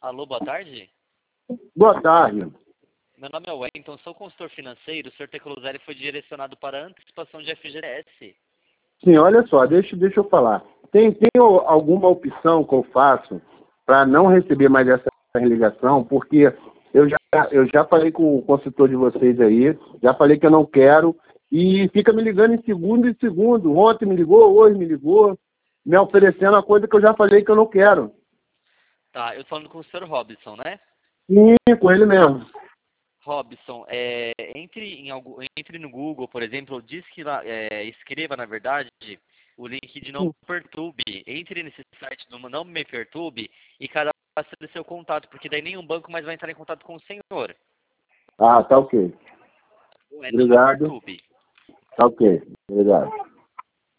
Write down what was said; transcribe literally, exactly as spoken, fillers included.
Alô, boa tarde. Boa tarde. Meu nome é Wellington, sou consultor financeiro. O senhor Tecoloselli foi direcionado para antecipação de F G T S. Sim, olha só, deixa, deixa eu falar. Tem, tem alguma opção que eu faço para não receber mais essa ligação? Porque eu já, eu já falei com o consultor de vocês aí, já falei que eu não quero, e fica me ligando em segundo em segundo. Ontem me ligou, hoje me ligou, me oferecendo a coisa que eu já falei que eu não quero. Tá, eu tô falando com o senhor Robson, né? Sim, com ele mesmo. Robson, é, entre, em algo, entre no Google, por exemplo, diz que lá, é, escreva, na verdade, o link de Não Perturbe. Entre nesse site do Não Me Perturbe e cadastre seu contato, porque daí nenhum banco mais vai entrar em contato com o senhor. Ah, tá ok. É Não Me Obrigado. Perturbe. Tá ok. Obrigado.